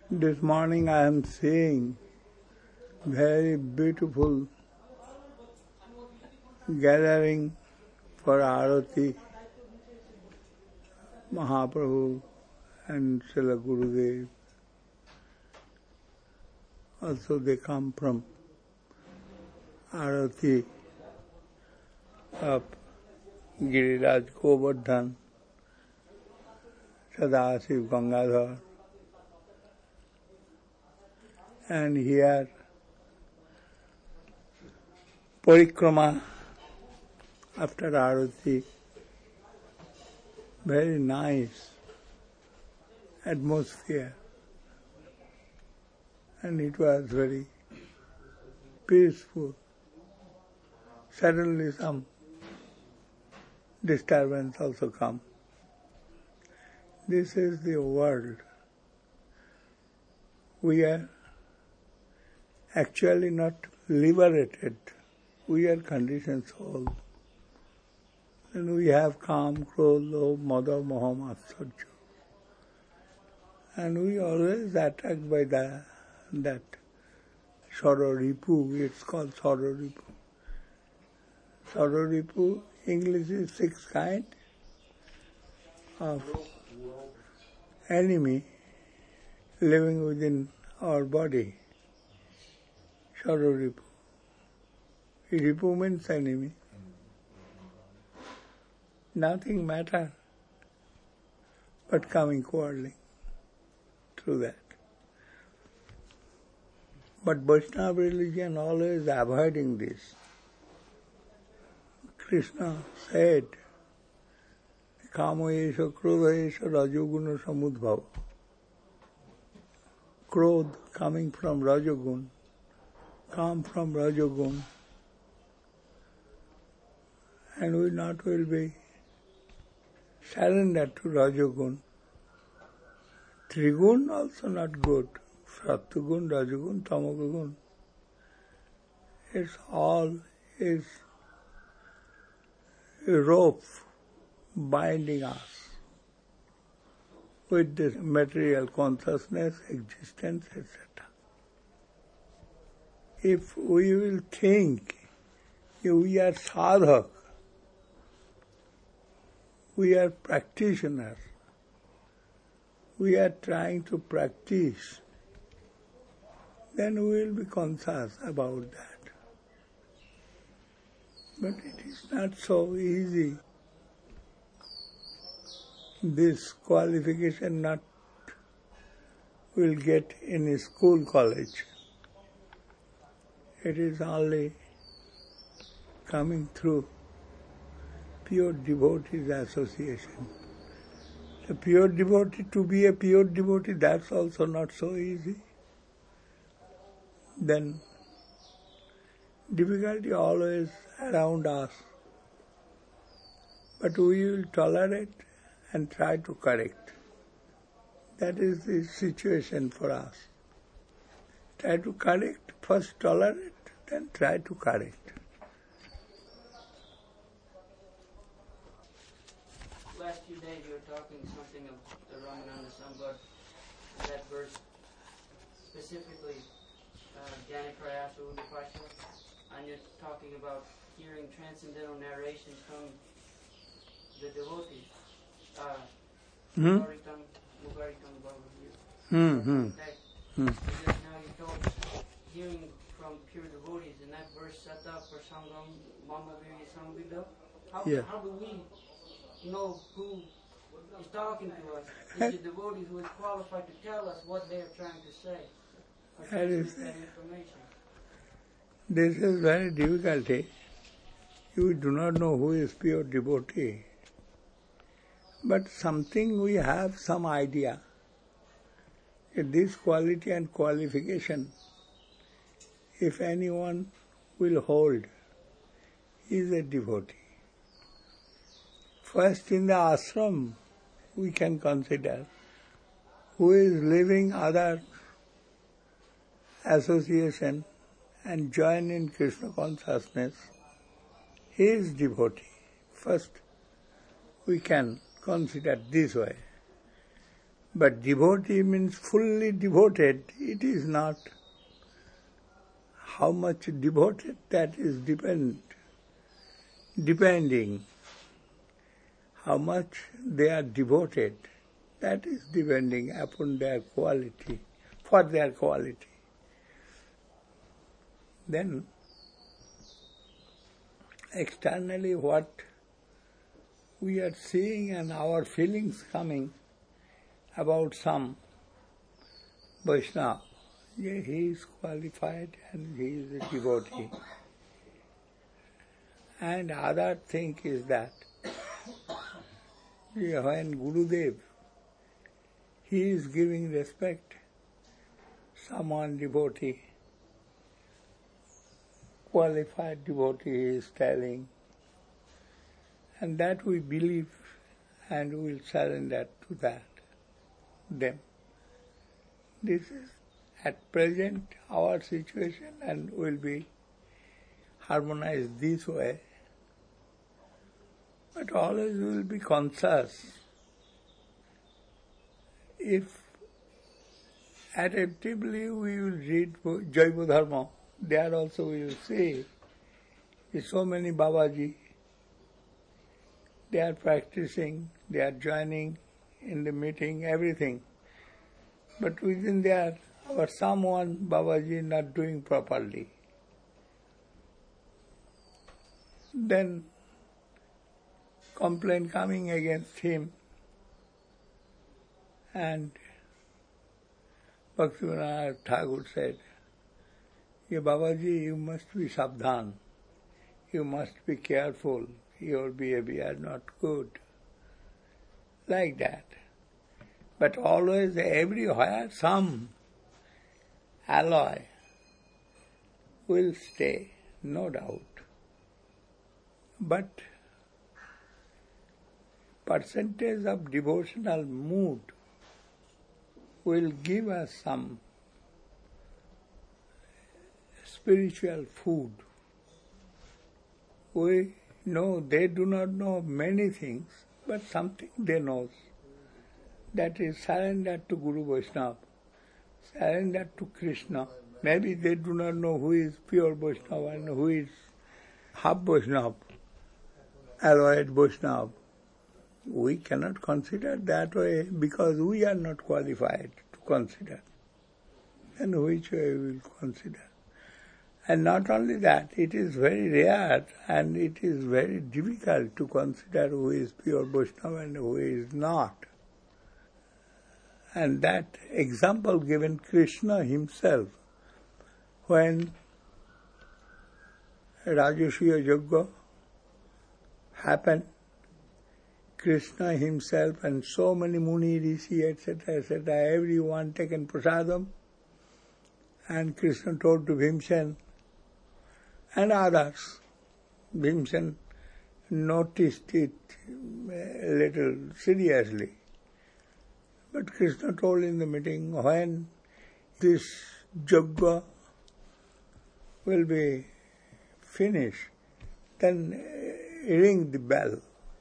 This morning I am seeing very beautiful gathering for Arati, Mahaprabhu and Srila Gurudev. Also they come from Arati of Giriraj Govardhan, Sadashiv Gangadhar. And here Parikrama after Arati, very nice atmosphere, and it was very peaceful. Suddenly some disturbance also come. This is the world. We are actually not liberated. We are conditioned souls. And we have Kam, Krodh, Lobh, Mada, Moha, Matsarya. And we always attacked by that Saroripu. It's called Saroripu. Saroripu, English is 6 kinds of enemy living within our body. Saroripu. Ripu means enemy. Nothing matter but coming quarreling through that. But Vaishnava religion always avoiding this. Krishna said, Kama esha, Krodha esha, Rajoguna samudbhava. Krodh coming from Rajogun, Kam from Rajogun, and we not will be surrendered to Rajogun. Trigun also not good. Sattvagun, Rajogun, Tamagun. It's all is a rope binding us with this material consciousness, existence, etc. If we will think we are sadhak, we are practitioners, we are trying to practice, then we will be conscious about that. But it is not so easy. This qualification not will get in a school, college. It is only coming through pure devotees association. The pure devotee, to be a pure devotee, that's also not so easy. Then difficulty always around us. But we will tolerate and try to correct. That is the situation for us. Try to correct, first tolerate, then try to correct. Last few days you were talking something of the Ramananda Sambhad, that verse, specifically Jnani Prayasa Udipasha, and you're talking about hearing transcendental narrations from the devotees. Mugaritam Bhagavad. Just now you told hearing from pure devotees, in that verse, Sata Prasangam Mama Virya Samvidha. How do we know who is talking to us? Is the devotee who is qualified to tell us what they are trying to say? That information. This is very difficult. You do not know who is pure devotee. But something we have some idea. This quality and qualification, if anyone will hold, he is a devotee. First in the ashram, we can consider who is living other association and join in Krishna consciousness, he is devotee. First, we can consider this way. But devotee means fully devoted. It is not. How much devoted, that is depending. How much they are devoted, that is depending upon their quality, for their quality. Then, externally what we are seeing and our feelings coming about some Vaishnava, yeah, he is qualified and he is a devotee. And other thing is that when Gurudev, he is giving respect, someone devotee, qualified devotee is telling, and that we believe and we will surrender to them. This is at present our situation and will be harmonized this way. But always we will be conscious. If attentively we will read Jaiva Dharma, there also we will see so many Babaji, they are practicing, they are joining in the meeting, everything. But within there, or someone Babaji not doing properly. Then complaint coming against him, and Bhaktivinoda Thakur said, "Ye Babaji, you must be sabdhan, you must be careful, your behavior not good." Like that. But always, everywhere, some alloy will stay, no doubt. But percentage of devotional mood will give us some spiritual food. We know they do not know many things, but something they know. That is surrender to Guru Vaishnava, surrender to Krishna. Maybe they do not know who is pure Vaishnava and who is half Vaishnava, alloyed Vaishnava. We cannot consider that way because we are not qualified to consider. And which way we will consider? And not only that, it is very rare and it is very difficult to consider who is pure Vaishnava and who is not. And that example given Krishna himself when Rajasuya Yajna happened, Krishna himself and so many Muni, Rishi, etc., everyone taken prasadam, and Krishna told to Bhimsen and others. Bhimsen noticed it a little seriously. But Krishna told in the meeting, when this yajna will be finished, then ring the bell.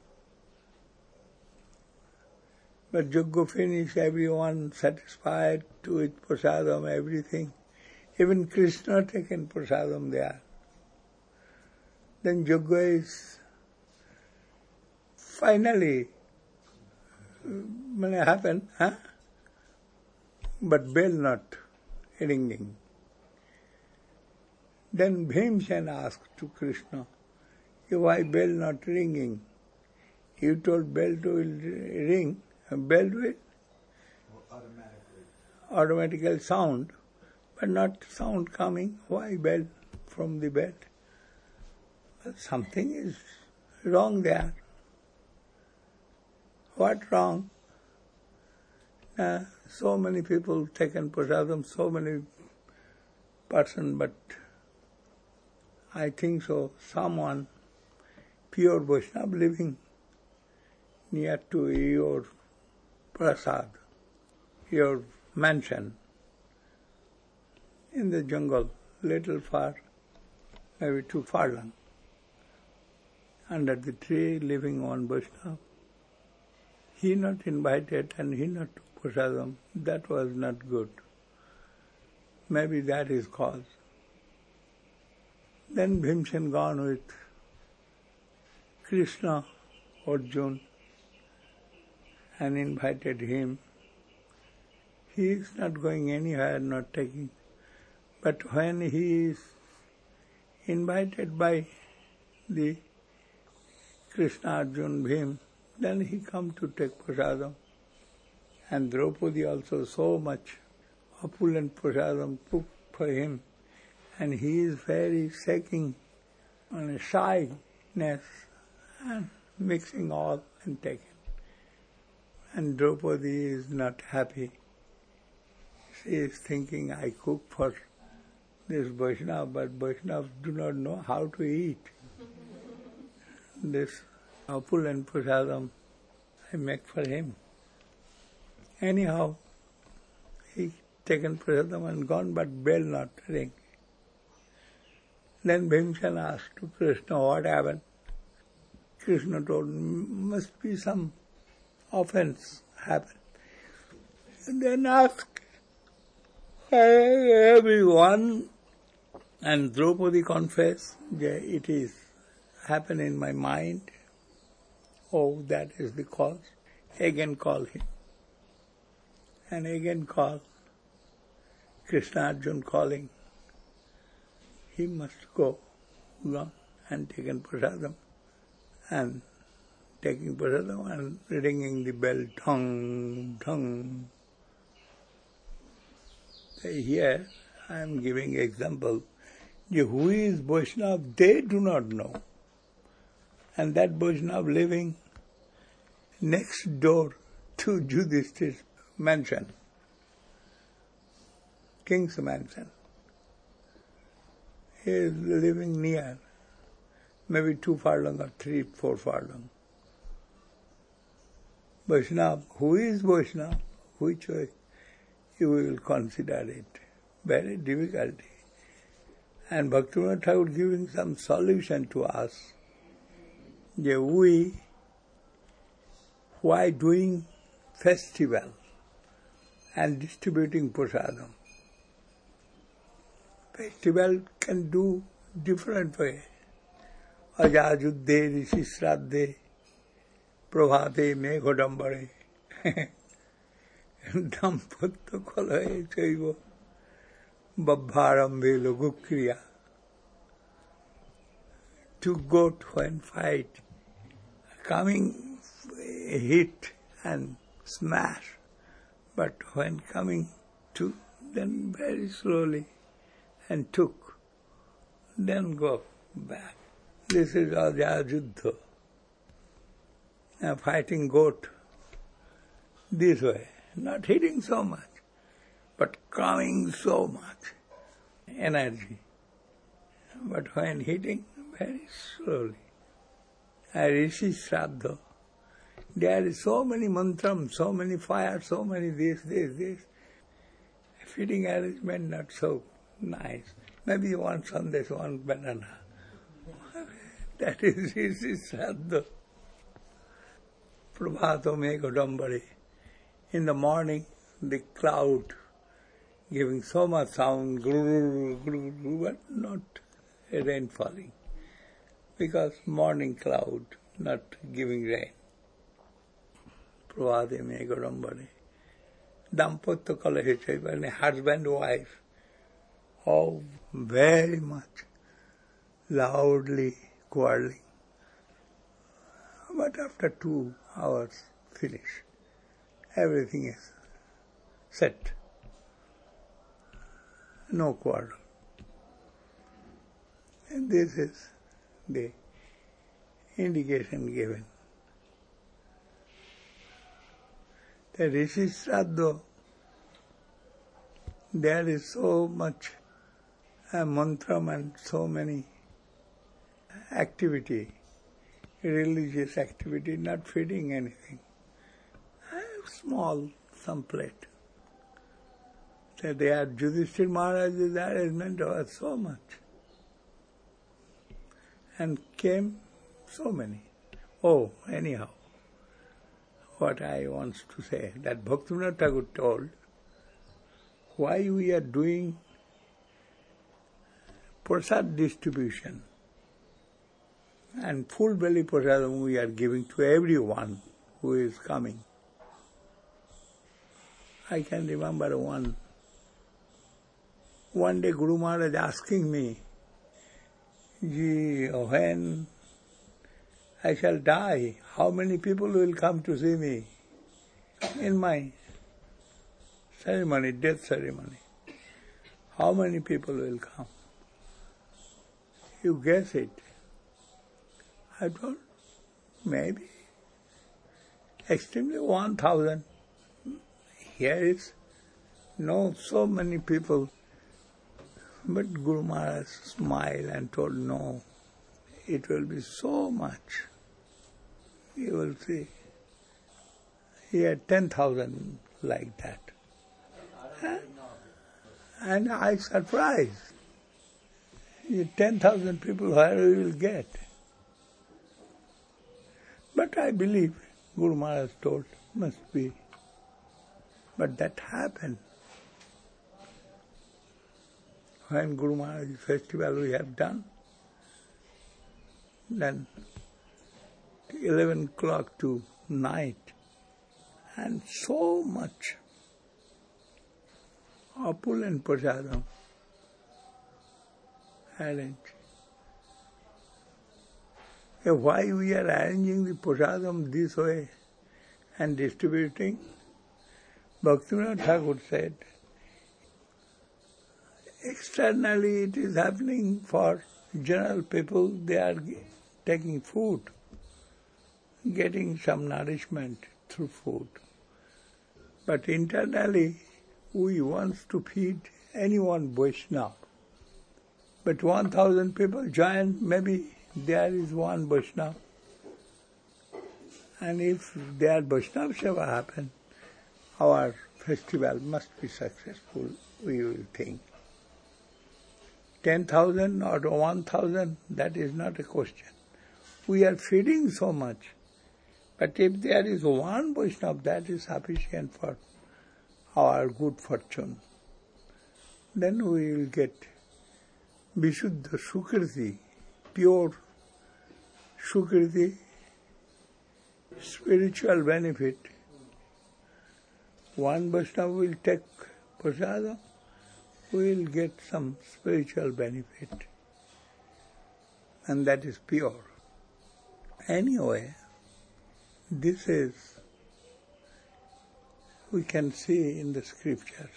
But yajna finished, everyone satisfied with prasadam, everything. Even Krishna taken prasadam there. Then yajna is finally happen, but bell not ringing. Then Bhimsen asked to Krishna, why bell not ringing? You told bell to ring, bell will automatically sound, but not sound coming. Why bell from the bell? Well, something is wrong there. What wrong? So many people taken prasadam, so many person, but I think so, someone pure Vaishnava living near to your prasad, your mansion, in the jungle, little far, maybe 2 furlong, under the tree living on Vaishnava. He not invited and he not took prasadam, that was not good. Maybe that is cause. Then Bhimsen gone with Krishna, Arjuna, and invited him. He is not going anywhere, not taking. But when he is invited by the Krishna, Arjuna, Bhim, then he come to take prasadam. And Draupadi also so much opulent prasadam cooked for him. And he is very shaking on a shyness and mixing all and taking. And Draupadi is not happy. She is thinking, I cook for this Vaishnava, but Vaishnavas do not know how to eat. This opulent prasadam I make for him. Anyhow, he taken prasadam and gone, but bell not ring. Then Bhimsen asked to Krishna what happened. Krishna told, must be some offense happened. And then asked everyone, and Draupadi confessed, that it is happened in my mind. Oh, that is the cause. Again call him. And again call. Krishna Arjuna calling. He must go and taken prasadam. And taking prasadam and ringing the bell, thong, thong. Here I am giving example. Who is Vaishnava, they do not know. And that Vaishnava living next door to Yudhishthir's mansion, king's mansion. He is living near, maybe 2 furlong or 3, 4 furlong. Vaishnava, who is Vaishnava? Which way? You will consider it. Very difficult. And Bhaktivinoda Thakur giving some solution to us. That we, why doing festival and distributing prasadam? Festival can do different way. Ajajudde rishi sraddhe prabhate meghodambare dampatya kalaye chaiva babbharambe lagukriya. To goat when fight, coming hit and smash, but when coming to, then very slowly and took, then go back. This is Ajajuddha. Now fighting goat this way, not hitting so much, but coming so much energy. But when hitting, very slowly. Rishi Shraddha, there is so many mantram, so many fire, so many this. Feeding arrangement not so nice. Maybe one sandesh, one banana. That is Rishi Shraddha. Prabhato Meghodambare. In the morning, the cloud giving so much sound, but not a rain falling. Because morning cloud not giving rain. Prabhate Meghodambare. Dampatya kalahe chaiva, husband, wife, oh, very much loudly quarreling. But after 2 hours, finish. Everything is set. No quarrel. And this is the indication given. The Rishi Shraddha, there is so much mantram and so many activity, religious activity, not feeding anything. Small, some plate. So they are Yudhishthira Maharaj's arrangement was so much. And came so many. Oh, anyhow, what I want to say, that Bhaktivinoda Thakur told, why we are doing prasad distribution and full belly prasadam we are giving to everyone who is coming. I can remember one day Guru Maharaj asking me, when I shall die, how many people will come to see me in my ceremony, death ceremony? How many people will come? You guess it. I told, maybe extremely 1,000. Here is no so many people. But Guru Maharaj smiled and told, no, it will be so much. You will see. He had 10,000 like that. And I surprised. 10,000 people where we will get. But I believe Guru Maharaj told, must be. But that happened. When Guru Maharaj's festival we have done, then 11 o'clock to night, and so much opulent prasadam arranged. Why we are arranging the prasadam this way and distributing? Bhaktivinoda Thakur said, externally it is happening for general people, they are taking food, getting some nourishment through food. But internally, we want to feed anyone Vaishnava. But 1,000 people join, maybe there is one Vaishnava. And if their Vaishnava Seva happen, our festival must be successful, we will think. 10,000 or 1,000, that is not a question. We are feeding so much. But if there is one Vaishnava, that is sufficient for our good fortune. Then we will get Vishuddha Sukriti, pure Sukriti, spiritual benefit. One Vaishnava will take prasadam, we will get some spiritual benefit. And that is pure. Anyway, this is, we can see in the scriptures.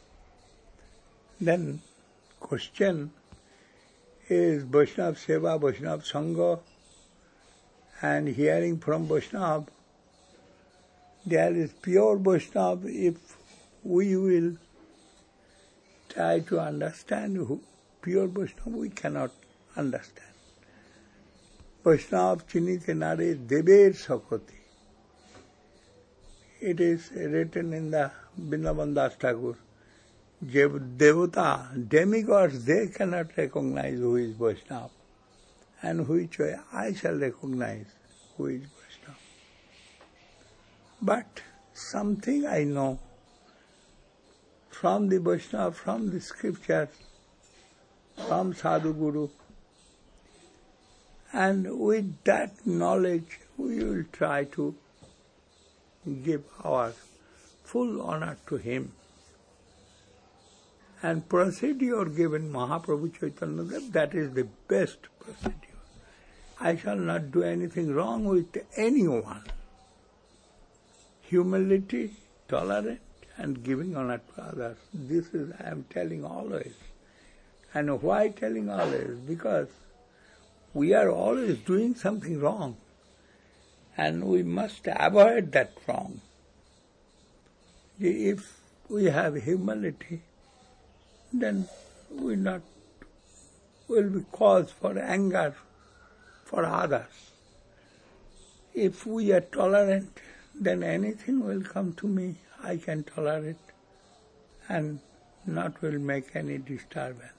Then, question is Vaishnava Seva, Vaishnava Sangha, and hearing from Vaishnava. There is pure Vaishnava if we will try to understand pure Vaishnava, we cannot understand. Vaishnava Chinite Nare Dever Sakoti. It is written in the Vrindavan Das Thakur. Devata, demigods, they cannot recognize who is Vaishnava. And which way I shall recognize who is Vaishnava. But something I know from the Vaishnava, from the scriptures, from Sadhu Guru, and with that knowledge we will try to give our full honor to him. And procedure given Mahaprabhu Chaitanya Dev, that is the best procedure. I shall not do anything wrong with anyone. Humility, tolerance, and giving honor to others. This is, I am telling always. And why telling always? Because we are always doing something wrong. And we must avoid that wrong. If we have humility, then we will be cause for anger for others. If we are tolerant, then anything will come to me, I can tolerate and not will make any disturbance.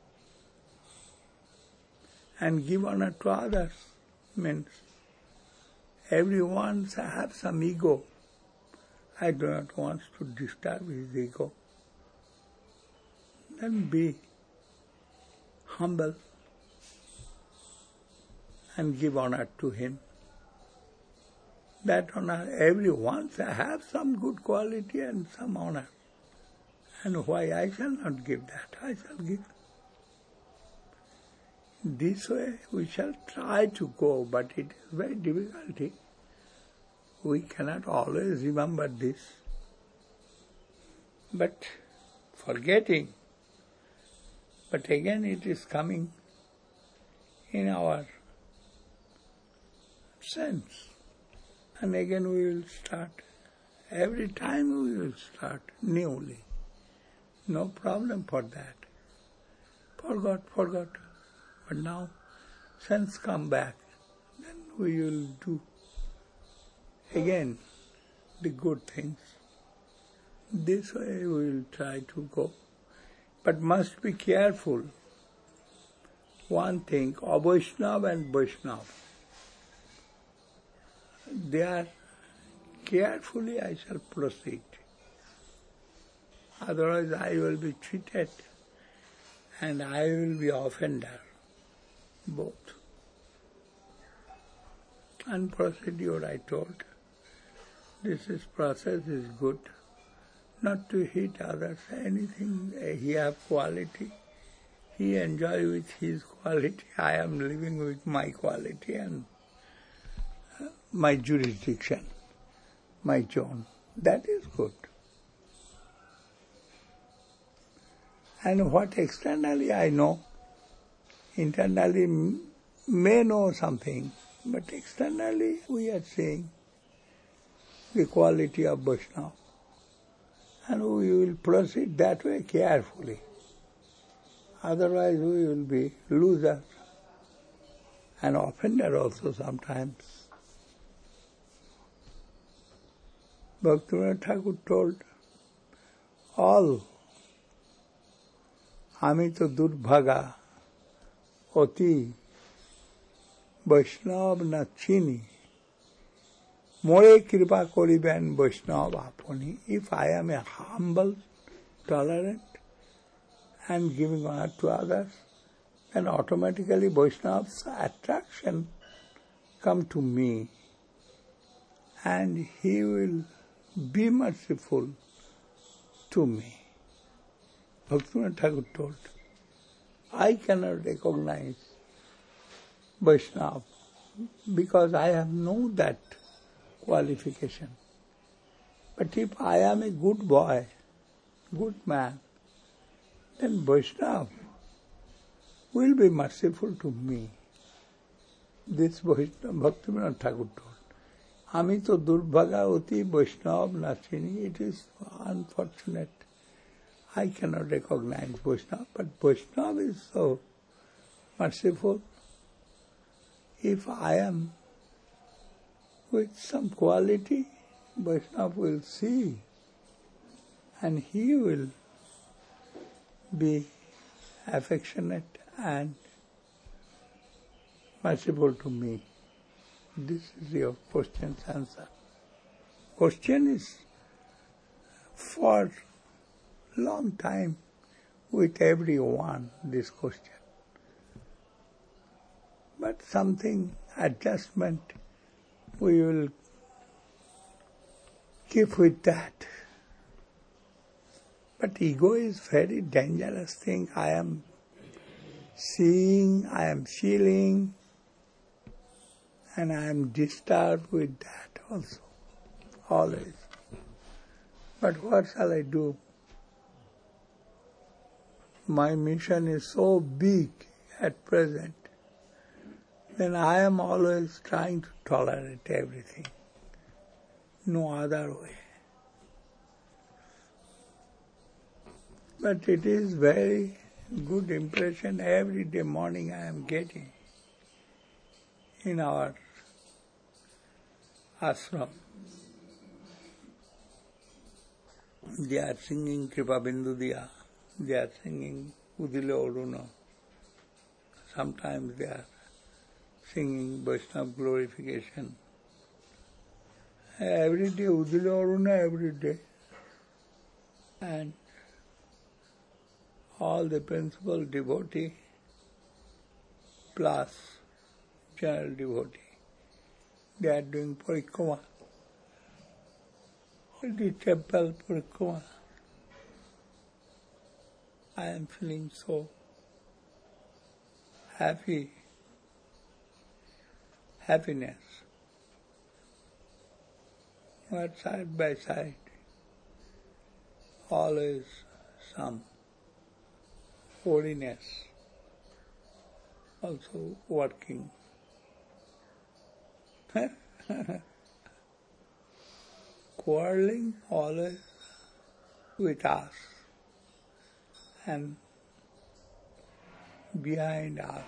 And give honor to others means everyone have some ego. I do not want to disturb his ego. Then be humble and give honor to him. That honor, everyone have some good quality and some honor. And why I shall not give that? I shall give. This way we shall try to go, but it is very difficult. We cannot always remember this. But forgetting, but again it is coming in our sense. And again we will start. Every time we will start newly. No problem for that. Forgot. But now, sense come back, then we will do again the good things. This way we will try to go. But must be careful. One thing, Avaishnav and Vaishnav, they are carefully I shall proceed. Otherwise I will be cheated and I will be offender. Both. And procedure I told. Process is good. Not to hit others, anything he have quality. He enjoy with his quality. I am living with my quality and my jurisdiction, my zone. That is good. And what externally I know, internally may know something, but externally we are seeing the quality of Vaishnava. And we will proceed that way carefully. Otherwise we will be losers and offender also sometimes. Bhaktivinoda Thakur told, all আমি তো দুর্ভাগা অতি বৈষ্ণব না চিনি মোরে কৃপা করিবেন বৈষ্ণব আপনি. If I am a humble, tolerant and giving honor to others, then automatically Vaishnava's attraction come to me and he will be merciful to me. Bhaktivinoda Thakur told, I cannot recognize Vaishnava because I have no that qualification. But if I am a good boy, good man, then Vaishnava will be merciful to me. This Bhaktivinoda Thakur told. Ami to durbhaga oti Vaishnava nachini. It is unfortunate. I cannot recognize Vaishnava, but Vaishnava is so merciful. If I am with some quality, Vaishnava will see and he will be affectionate and merciful to me. This is your question's answer. Question is for long time with everyone, this question. But something, adjustment, we will keep with that. But ego is very dangerous thing. I am seeing, I am feeling, and I am disturbed with that also, always. But what shall I do? My mission is so big at present, then I am always trying to tolerate everything. No other way. But it is very good impression every day morning I am getting in our ashram. They are singing Kripa Bindu Diya. They are singing Udile Oruna. Sometimes they are singing Vaishnava glorification. every day, Udila Aruna every day. And all the principal devotee plus general devotee, they are doing parikrama. The temple parikrama. I am feeling so happiness. But side by side, always some holiness also working. Quarreling always with us and behind us.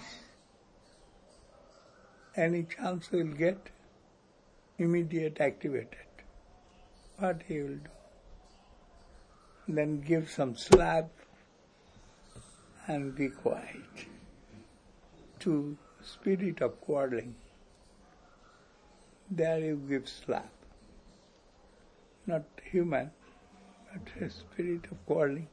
Any chance we'll get, immediate activated. What he will do? Then give some slap and be quiet. To spirit of quarreling, there you give slap. Not human, but a spirit of quarreling.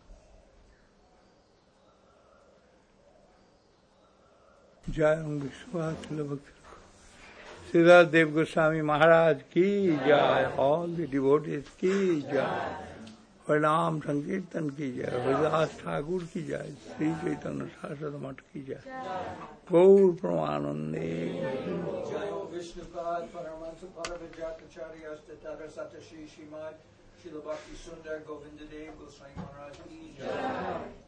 Jai Vishwatila Siddharth Dev Goswami Maharaj ki jai, all the devotees ki jai, Harinam Sankirtan ki jai, Haridas Thakur ki jai, Sri Chaitanya Saraswati Math ki jai, Gaur Pramanande. Jayo Vishnupad Paramahansa Paravajakacharya Statara Satashi Shrimad Srila Bhakti Sundar Govinda Dev Goswami Maharaj ki jai.